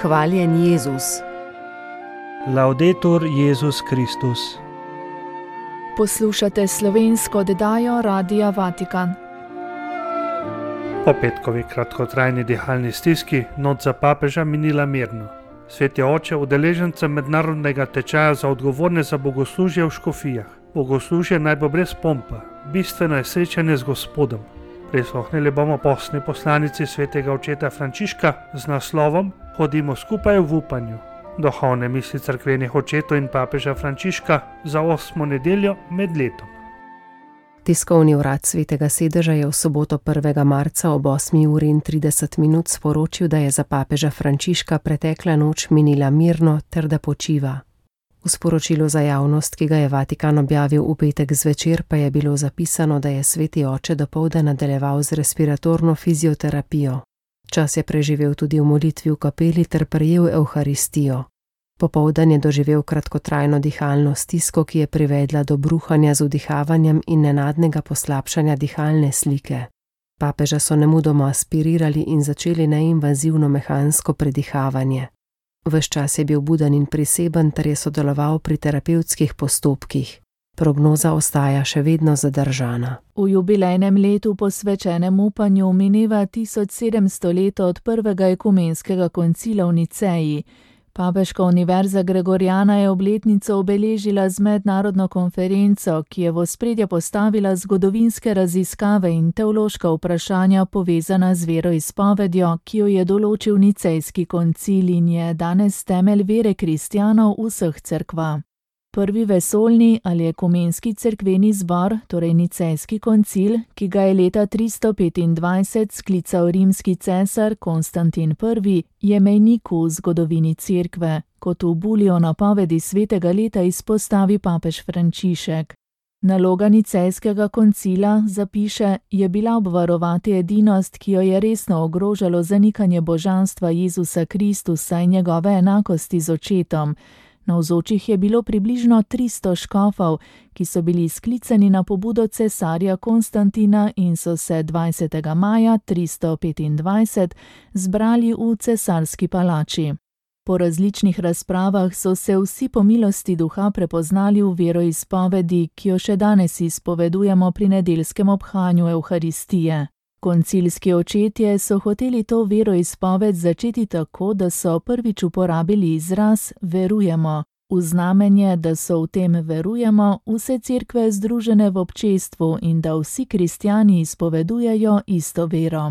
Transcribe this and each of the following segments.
Hvaljen Jezus. Laudetur Jezus Kristus. Poslušate slovensko oddajo Radia Vatikan. Po petkovi kratkotrajni dihalni stiski noč za papeža minila mirno. Sveti oče udeležencem mednarodnega tečaja za odgovorne za bogoslužje v škofijah. Bogoslužje naj bo brez pompa, bistveno je srečanje z Gospodom. Prisluhnili bomo postni poslanici svetega očeta Frančiška z naslovom Hodimo skupaj v upanju. Duhovne misli cerkvenih očetov in papeža Frančiška za 8. nedeljo med letom. Tiskovni urad Svetega sedeža je v soboto 1. marca ob 8:30 sporočil, da je za papeža Frančiška pretekla noč minila mirno ter da počiva. V sporočilu za javnost, ki ga je Vatikan objavil v petek zvečer, pa je bilo zapisano, da je sveti oče dopoldan nadaljeval z respiratorno fizioterapijo. Čas je preživel tudi v molitvi v kapeli ter prejel evharistijo. Popoldan je doživel kratkotrajno dihalno stisko, ki je privedla do bruhanja z vdihavanjem in nenadnega poslabšanja dihalne slike. Papeža so nemudoma aspirirali in začeli neinvazivno mehansko predihavanje. Ves čas je bil buden in priseben ter je sodeloval pri terapevtskih postopkih. Prognoza ostaja še vedno zadržana. V jubilejnem letu posvečenem upanju mineva 1700 let od prvega ekumenskega koncila v Niceji. Papeška univerza Gregoriana je obletnico obeležila z mednarodno konferenco, ki je v ospredje postavila zgodovinske raziskave in teološka vprašanja povezana z veroizpovedjo, ki jo je določil Nicejski koncil in je danes temelj vere kristjanov vseh cerkva. Prvi vesoljni ali ekumenski cerkveni zbor, torej Nicejski koncil, ki ga je leta 325 sklical rimski cesar Konstantin I., je mejnik v zgodovini cerkve, kot v bulji o napovedi svetega leta izpostavi papež Frančišek. Naloga Nicejskega koncila, zapiše, je bila obvarovati edinost, ki jo je resno ogrožalo zanikanje božanstva Jezusa Kristusa in njegove enakosti z očetom. Navzočih je bilo približno 300 škofov, ki so bili sklicani na pobudo cesarja Konstantina in so se 20. maja 325 zbrali v cesarski palači. Po različnih razpravah so se vsi po milosti duha prepoznali v veroizpovedi, ki jo še danes izpovedujemo pri nedeljskem obhajanju evharistije. Koncilski očetje so hoteli to veroizpoved začeti tako, da so prvič uporabili izraz verujemo. V znamenje, da so v tem verujemo vse cerkve združene v občestvu in da vsi kristjani izpovedujejo isto vero.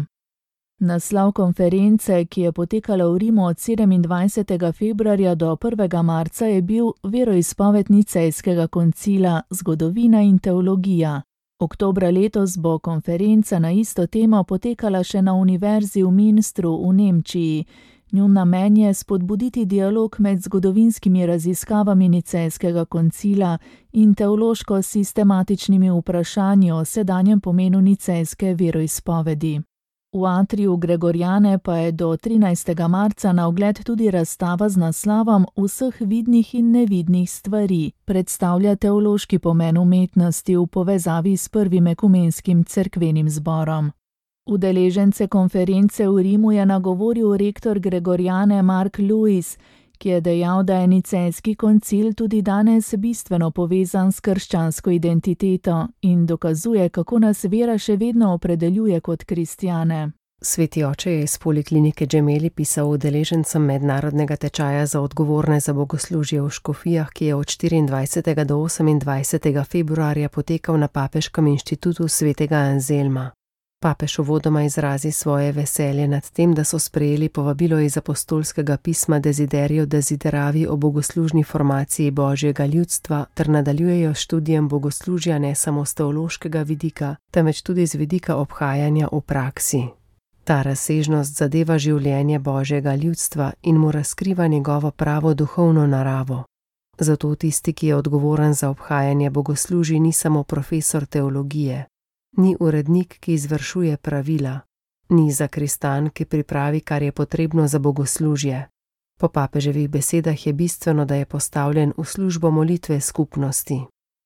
Naslov konference, ki je potekala v Rimu od 27. februarja do 1. marca, je bil Veroizpoved Nicejskega koncila, zgodovina in teologija. Oktobra letos bo konferenca na isto temo potekala še na univerzi v Münstru v Nemčiji. Njun namen je spodbuditi dialog med zgodovinskimi raziskavami Nicejskega koncila in teološko-sistematičnimi vprašanji o sedanjem pomenu nicejske veroizpovedi. V atriju Gregoriane pa je do 13. marca na ogled tudi razstava z naslovom Vseh vidnih in nevidnih stvari, predstavlja teološki pomen umetnosti v povezavi s prvim ekumenskim cerkvenim zborom. Udeležence konference v Rimu je nagovoril rektor Gregoriane Mark Lewis, ki je dejal, da je Nicejski koncil tudi danes bistveno povezan s krščansko identiteto in dokazuje, kako nas vera še vedno opredeljuje kot kristjane. Sveti oče je iz poliklinike Gemelli pisal udeležencem mednarodnega tečaja za odgovorne za bogoslužje v škofijah, ki je od 24. do 28. februarja potekal na Papeškem inštitutu svetega Anzelma. Papež uvodoma izrazi svoje veselje nad tem, da so sprejeli povabilo iz apostolskega pisma Desiderio Desideravi o bogoslužni formaciji božjega ljudstva ter nadaljujejo s študijem bogoslužja ne samo z teološkega vidika, temveč tudi z vidika obhajanja v praksi. Ta razsežnost zadeva življenje božjega ljudstva in mu razkriva njegovo pravo duhovno naravo. Zato tisti, ki je odgovoren za obhajanje bogoslužij, ni samo profesor teologije. Ni urednik, ki izvršuje pravila, ni zakristan, ki pripravi, kar je potrebno za bogoslužje. Po papeževih besedah je bistveno, da je postavljen v službo molitve skupnosti.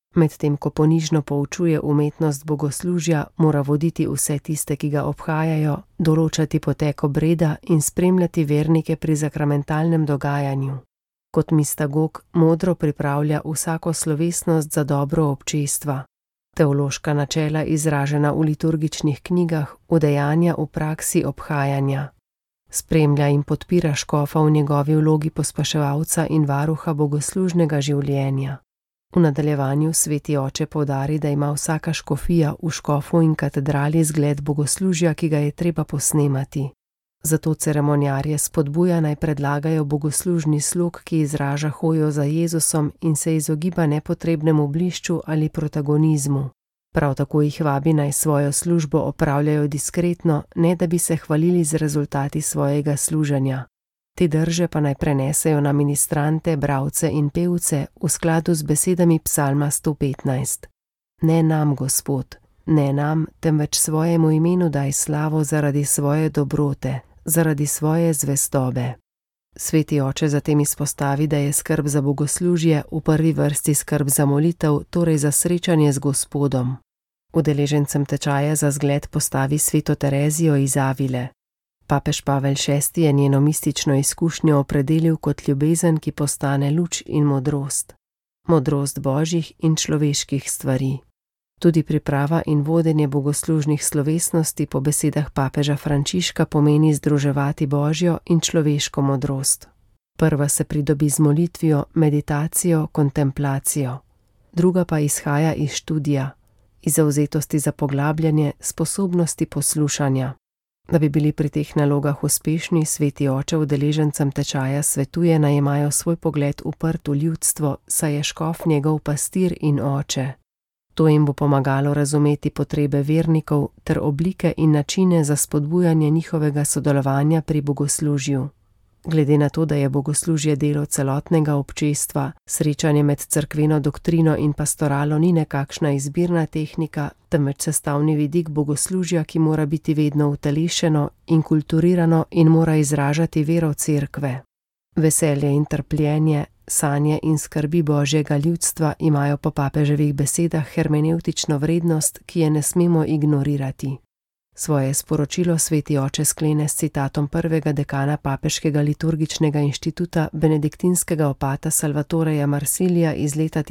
Medtem ko ponižno poučuje umetnost bogoslužja, mora voditi vse tiste, ki ga obhajajo, določati potek obreda in spremljati vernike pri sakramentalnem dogajanju. Kot mistagog modro pripravlja vsako slovesnost za dobro občestva. Teološka načela, izražena v liturgičnih knjigah, udejanja v praksi obhajanja. Spremlja in podpira škofa v njegovi vlogi pospeševalca in varuha bogoslužnega življenja. V nadaljevanju sveti oče poudari, da ima vsaka škofija v škofu in katedrali zgled bogoslužja, ki ga je treba posnemati. Zato ceremonjarje spodbuja, naj predlagajo bogoslužni slog, ki izraža hojo za Jezusom in se izogiba nepotrebnemu blišču ali protagonizmu. Prav tako jih vabi, naj svojo službo opravljajo diskretno, ne da bi se hvalili z rezultati svojega služenja. Te drže pa naj prenesejo na ministrante, bralce in pevce v skladu z besedami psalma 115. Ne nam, Gospod, ne nam, temveč svojemu imenu daj slavo zaradi svoje dobrote, zaradi svoje zvestobe. Sveti oče zatem izpostavi, da je skrb za bogoslužje v prvi vrsti skrb za molitev, torej za srečanje z Gospodom. Udeležencem tečaja za zgled postavi sveto Terezijo iz Avile. Papež Pavel VI je njeno mistično izkušnjo opredelil kot ljubezen, ki postane luč in modrost. Modrost božjih in človeških stvari. Tudi priprava in vodenje bogoslužnih slovesnosti po besedah papeža Frančiška pomeni združevati božjo in človeško modrost. Prva se pridobi z molitvijo, meditacijo, kontemplacijo. Druga pa izhaja iz študija, iz zavzetosti za poglabljanje, sposobnosti poslušanja. Da bi bili pri teh nalogah uspešni, sveti oče udeležencem tečaja svetuje, naj imajo svoj pogled uprt v ljudstvo, saj je škof njegov pastir in oče. To jim bo pomagalo razumeti potrebe vernikov ter oblike in načine za spodbujanje njihovega sodelovanja pri bogoslužju. Glede na to, da je bogoslužje delo celotnega občestva, srečanje med cerkveno doktrino in pastoralo ni nekakšna izbirna tehnika, temveč sestavni vidik bogoslužja, ki mora biti vedno utelešeno in kulturirano in mora izražati vero cerkve. Veselje in trpljenje, sanje in skrbi božjega ljudstva imajo po papeževih besedah hermenevtično vrednost, ki je ne smemo ignorirati. Svoje sporočilo sveti oče sklene s citatom prvega dekana Papeškega liturgičnega inštituta benediktinskega opata Salvatoreja Marsilija iz leta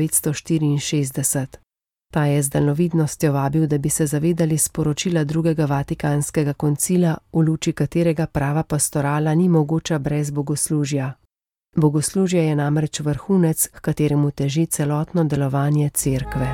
1964. Ta je z daljnovidnostjo vabil, da bi se zavedali sporočila drugega Vatikanskega koncila, v luči katerega prava pastorala ni mogoča brez bogoslužja. Bogoslužje je namreč vrhunec, k kateremu teži celotno delovanje cerkve.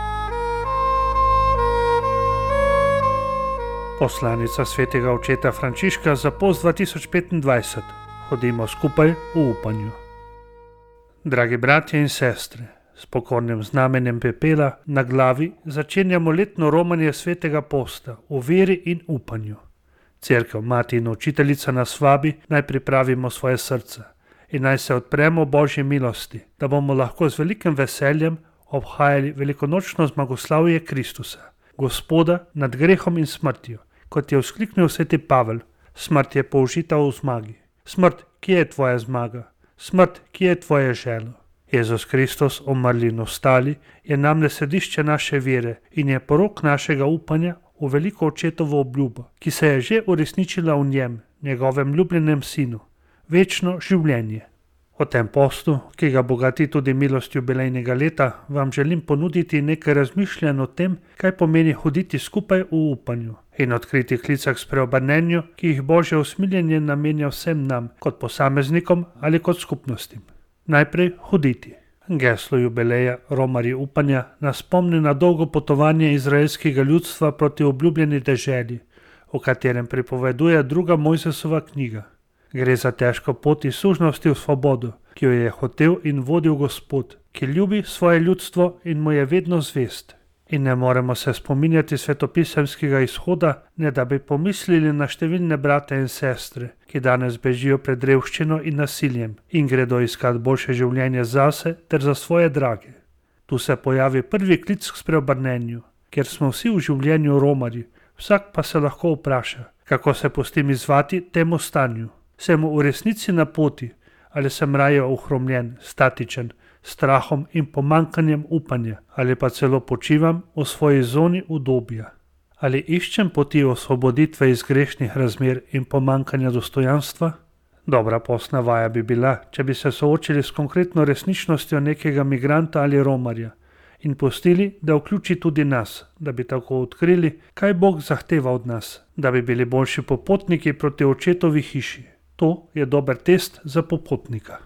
Poslanica svetega očeta Frančiška za post 2025. Hodimo skupaj v upanju. Dragi bratje in sestre, s pokornim znamenjem pepela na glavi začenjamo letno romanje svetega posta v veri in upanju. Cerkev, mati in učiteljica nas vabi, naj pripravimo svoje srca in naj se odpremo Božji milosti, da bomo lahko z velikim veseljem obhajali velikonočno zmagoslavje Kristusa, Gospoda nad grehom in smrtjo, kot je vzkliknil sveti Pavel. Smrt je použita v zmagi. Smrt, kje je tvoja zmaga? Smrt, kje je tvoje želo? Jezus Kristus, umrli in ostali, je namle središče naše vere in je porok našega upanja v veliko očetovo obljubo, ki se je že uresničila v njem, njegovem ljubljenem sinu, večno življenje. O tem postu, ki ga bogati tudi milost jubilejnega leta, vam želim ponuditi nekaj razmišljanj o tem, kaj pomeni hoditi skupaj v upanju in odkriti klicah s preobrnenju, ki jih Božje usmiljenje namenja vsem nam, kot posameznikom ali kot skupnostim. Najprej hoditi. Geslo jubileja Romarji upanja nas spomni na dolgo potovanje izraelskega ljudstva proti obljubljeni deželi, o katerem pripoveduje druga Mojzesova knjiga. Gre za težko pot iz sužnosti v svobodo, ki jo je hotel in vodil Gospod, ki ljubi svoje ljudstvo in mu je vedno zvest. In ne moremo se spominjati svetopisemskega izhoda, ne da bi pomislili na številne brate in sestre, ki danes bežijo pred revščino in nasiljem in gredo iskat boljše življenje zase ter za svoje drage. Tu se pojavi prvi klic k spreobrnenju, ker smo vsi v življenju romarji, vsak pa se lahko vpraša, kako se pustim izzvati temu stanju. Sem v resnici na poti ali sem raje ohromljen, statičen, strahom in pomankanjem upanja, ali pa celo počivam v svoji zoni udobja. Ali iščem poti osvoboditve iz grešnih razmer in pomankanja dostojanstva? Dobra posna vaja bi bila, če bi se soočili s konkretno resničnostjo nekega migranta ali romarja in pustili, da vključi tudi nas, da bi tako odkrili, kaj Bog zahteva od nas, da bi bili boljši popotniki proti očetovi hiši. To je dober test za popotnika.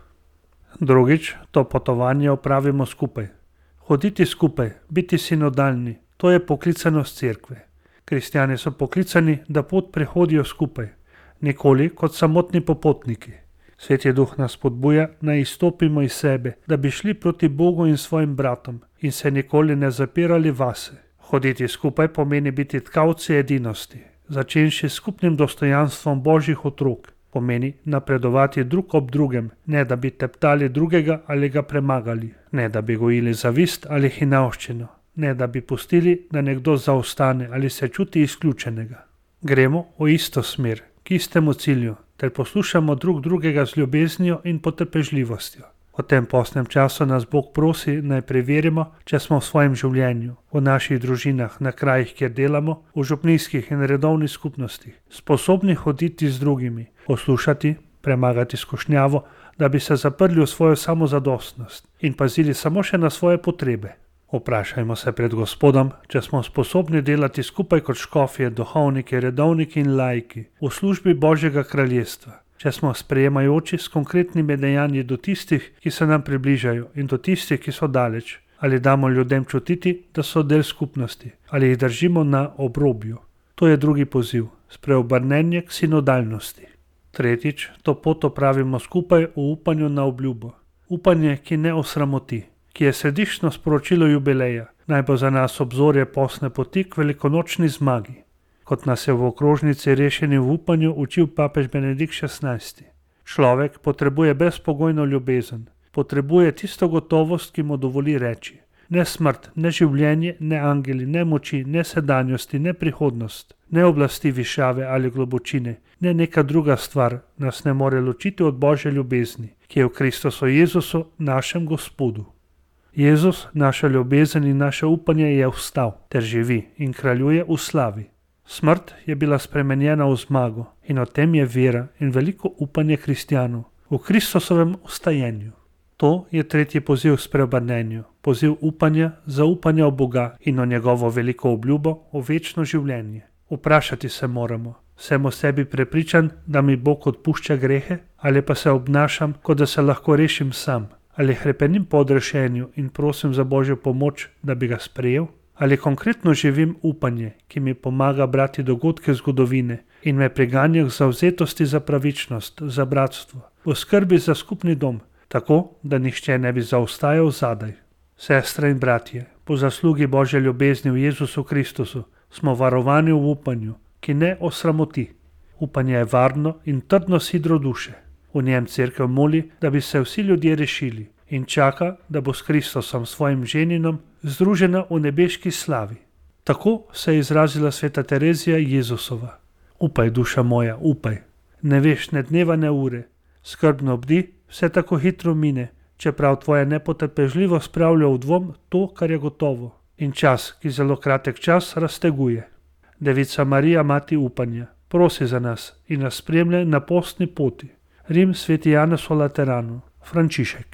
Drugič, to potovanje opravimo skupaj. Hoditi skupaj, biti sinodalni, to je poklicanost cerkve. Kristjani so poklicani, da pot prehodijo skupaj, nikoli kot samotni popotniki. Sveti Duh nas spodbuja, naj izstopimo iz sebe, da bi šli proti Bogu in svojim bratom in se nikoli ne zapirali vase. Hoditi skupaj pomeni biti tkavci edinosti, začenši s skupnim dostojanstvom Božjih otrok. Pomeni napredovati drug ob drugem, ne da bi teptali drugega ali ga premagali, ne da bi gojili zavist ali hinavščino, ne da bi pustili, da nekdo zaostane ali se čuti izključenega. Gremo v isto smer, k istemu cilju, ter poslušamo drug drugega z ljubeznijo in potrpežljivostjo. V tem postnem času nas Bog prosi, naj preverimo, če smo v svojem življenju, v naših družinah, na krajih, kjer delamo, v župnijskih in redovnih skupnostih, sposobni hoditi z drugimi, poslušati, premagati skušnjavo, da bi se zaprli v svojo samozadostnost in pazili samo še na svoje potrebe. Vprašajmo se pred Gospodom, če smo sposobni delati skupaj kot škofje, duhovniki, redovniki in laiki v službi Božjega kraljestva, če smo sprejemajoči s konkretnimi dejanji do tistih, ki se nam približajo, in do tistih, ki so daleč, ali damo ljudem čutiti, da so del skupnosti, ali jih držimo na obrobju. To je drugi poziv, spreobrnenje k sinodalnosti. Tretjič, to pot opravimo skupaj v upanju na obljubo. Upanje, ki ne osramoti, ki je središčno sporočilo jubileja, naj bo za nas obzorje postne poti k velikonočni zmagi. Kot nas je v okrožnici Rešeni v upanju učil papež Benedikt XVI. Človek potrebuje brezpogojno ljubezen, potrebuje tisto gotovost, ki mu dovoli reči: ne smrt, ne življenje, ne angeli, ne moči, ne sedanjosti, ne prihodnost, ne oblasti višave ali globočine, ne neka druga stvar nas ne more ločiti od Božje ljubezni, ki je v Kristusu Jezusu, našem Gospodu. Jezus, naša ljubezen in naše upanje je vstal ter živi in kraljuje v slavi. Smrt je bila spremenjena v zmago in o tem je vera in veliko upanje kristjanov v Kristusovem vstajenju. To je tretji poziv k spreobrnenju, poziv upanja, zaupanja v Boga in o njegovo veliko obljubo o večno življenje. Vprašati se moramo, sem o sebi prepričan, da mi Bog odpušča grehe, ali pa se obnašam, kot da se lahko rešim sam, ali hrepenim po odrešenju in prosim za Božjo pomoč, da bi ga sprejel, ali konkretno živim upanje, ki mi pomaga brati dogodke zgodovine in me priganja k zavzetosti za pravičnost, za bratstvo, v skrbi za skupni dom, tako, da nihče ne bi zaostajal zadaj. Sestre in bratje, po zaslugi Božje ljubezni v Jezusu Kristusu smo varovani v upanju, ki ne osramoti. Upanje je varno in trdno sidro duše. V njem cerkev moli, da bi se vsi ljudje rešili in čaka, da bo s Kristusom svojim ženinom združena v nebeški slavi. Tako se je izrazila sveta Terezija Jezusova. Upaj, duša moja, upaj. Ne veš ne dneva ne ure. Skrbno bdi, vse tako hitro mine, čeprav tvoja nepotrpežljivost spravlja v dvom to, kar je gotovo. In čas, ki zelo kratek čas, razteguje. Devica Marija, mati upanja, prosi za nas in nas spremlja na postni poti. Rim, sveti Janez v Lateranu, Frančišek.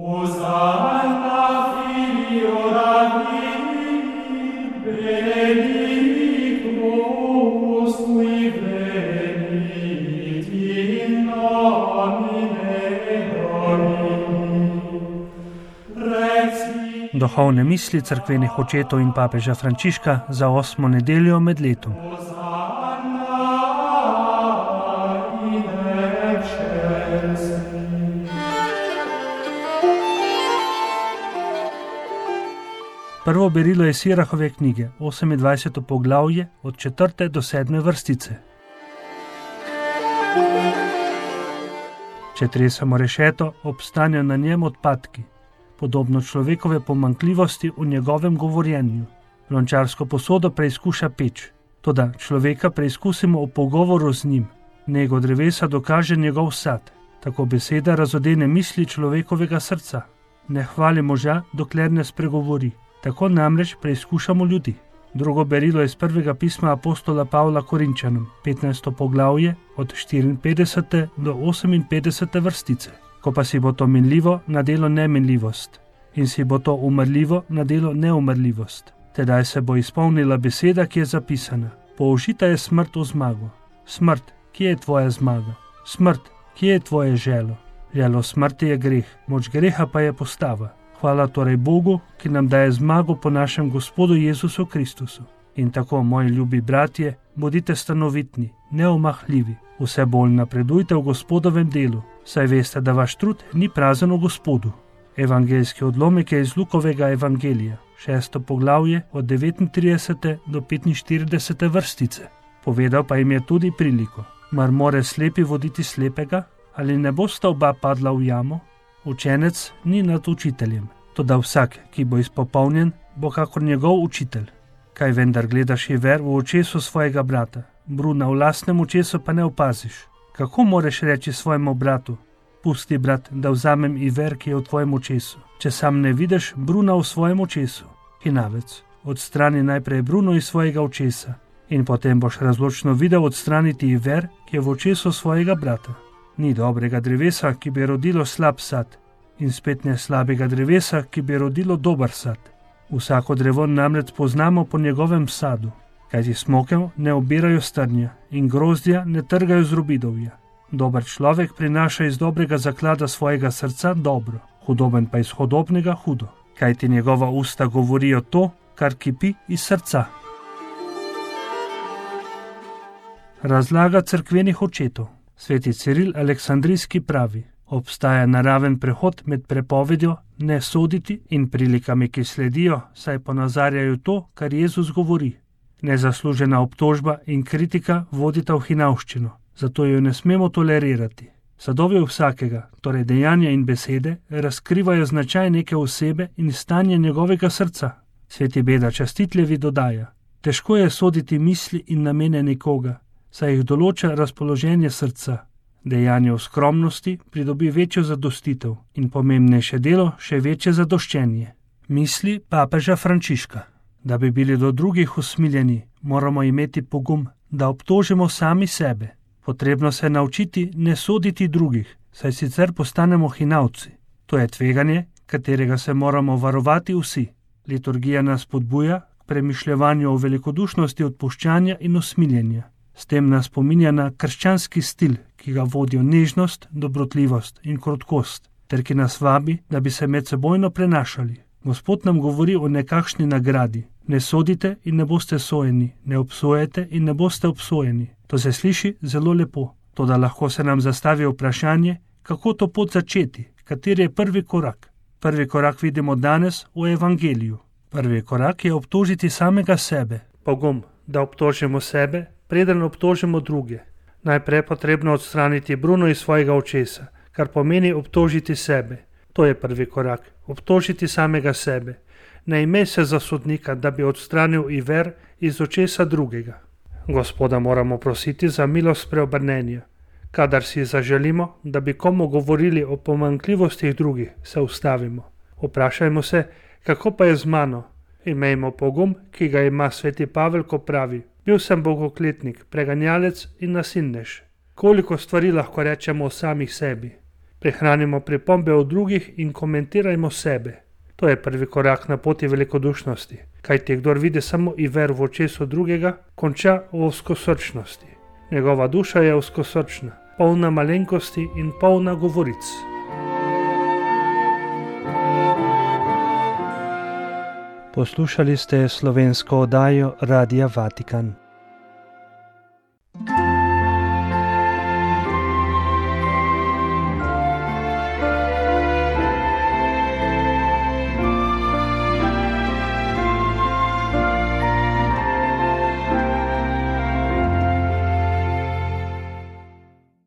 Duhovne misli cerkvenih očetov in papeža Frančiška za 8. nedeljo med letom. Prvo berilo je Sirahove knjige, 28. poglavje, od 4. do 7. vrstice. Če tresemo rešeto, obstanejo na njem odpadki, podobno človekove pomanjkljivosti v njegovem govorjenju. Lončarsko posodo preizkuša peč, toda človeka preizkusimo v pogovoru z njim. Nego drevesa dokaže njegov sad, tako beseda razodene misli človekovega srca. Ne hvali moža, dokler ne spregovori. Tako namreč preizkušamo ljudi. Drugo berilo je iz prvega pisma apostola Pavla Korinčanom, 15. poglavje, od 54. do 58. vrstice. Ko pa si bo to minljivo, nadelo neminljivost, in si bo to umrljivo, nadelo neumrljivost. Tedaj se bo izpolnila beseda, ki je zapisana. Použita je smrt v zmago. Smrt, kje je tvoja zmaga? Smrt, kje je tvoje želo? Želo smrti je greh, moč greha pa je postava. Hvala torej Bogu, ki nam daje zmago po našem Gospodu Jezusu Kristusu. In tako, moji ljubi bratje, bodite stanovitni, neomahljivi, vse bolj napredujte v Gospodovem delu, saj veste, da vaš trud ni prazen v Gospodu. Evangeljski odlomek je iz Lukovega evangelija, 6. poglavje od 39. do 45. vrstice. Povedal pa jim je tudi priliko. Mar more slepi voditi slepega? Ali ne bosta oba padla v jamo? Učenec ni nad učiteljem, toda vsak, ki bo izpopolnjen, bo kakor njegov učitelj. Kaj vendar gledaš Iver v očesu svojega brata, bruna v lastnem očesu pa ne opaziš? Kako moreš reči svojemu bratu: pusti, brat, da vzamem Iver, ki je v tvojem očesu, če sam ne vidiš bruna v svojem očesu? Hinavec, odstrani najprej bruno iz svojega očesa in potem boš razločno videl odstraniti Iver, ki je v očesu svojega brata. Ni dobrega drevesa, ki bi rodilo slab sad, in spet ne slabega drevesa, ki bi rodilo dober sad. Vsako drevo namreč poznamo po njegovem sadu, kajti smokev ne obirajo strnja in grozdja ne trgajo z robidovja. Dober človek prinaša iz dobrega zaklada svojega srca dobro, hudoben pa iz hudobnega hudo, kajti njegova usta govorijo to, kar kipi iz srca. Razlaga cerkvenih očetov. Sveti Ciril Aleksandrijski pravi: obstaja naraven prehod med prepovedjo ne soditi in prilikami, ki sledijo, saj ponazarjajo to, kar Jezus govori. Nezaslužena obtožba in kritika vodita v hinavščino, zato jo ne smemo tolerirati. Sadovi vsakega, torej dejanja in besede, razkrivajo značaj neke osebe in stanje njegovega srca. Sveti Beda Častitljevi dodaja: težko je soditi misli in namene nekoga, saj jih določa razpoloženje srca. Dejanje v skromnosti pridobi večjo zadostitev in pomembnejše delo še večje zadoščenje. Misli papeža Frančiška. Da bi bili do drugih usmiljeni, moramo imeti pogum, da obtožimo sami sebe. Potrebno se naučiti ne soditi drugih, saj sicer postanemo hinavci. To je tveganje, katerega se moramo varovati vsi. Liturgija nas spodbuja k premišljevanju o velikodušnosti odpuščanja in usmiljenja. S tem nas spominja na krščanski stil, ki ga vodijo nežnost, dobrotljivost in krotkost, ter ki nas vabi, da bi se medsebojno prenašali. Gospod nam govori o nekakšni nagradi. Ne sodite in ne boste sojeni, ne obsojete in ne boste obsojeni. To se sliši zelo lepo, toda lahko se nam zastavi vprašanje, kako to pot začeti, kateri je prvi korak. Prvi korak vidimo danes v evangeliju. Prvi korak je obtožiti samega sebe. Pogum, da obtožimo sebe, preden obtožimo druge. Najprej je potrebno odstraniti bruno iz svojega očesa, kar pomeni obtožiti sebe. To je prvi korak, obtožiti samega sebe. Ne imej se za sodnika, da bi odstranil Iver iz očesa drugega. Gospoda moramo prositi za milost preobrnenja. Kadar si zaželimo, da bi komu govorili o pomanjkljivostih drugih, se ustavimo. Vprašajmo se, kako pa je z mano? Imejmo pogum, ki ga ima sveti Pavel, ko pravi: bil sem bogokletnik, preganjalec in nasilnež. Koliko stvari lahko rečemo o samih sebi? Prehranimo pripombe o drugih in komentirajmo sebe. To je prvi korak na poti velikodušnosti, kajti kdor vidi samo Iver v očesu drugega, konča v ozkosrčnosti. Njegova duša je ozkosrčna, polna malenkosti in polna govoric. Poslušali ste slovensko oddajo Radia Vatikan.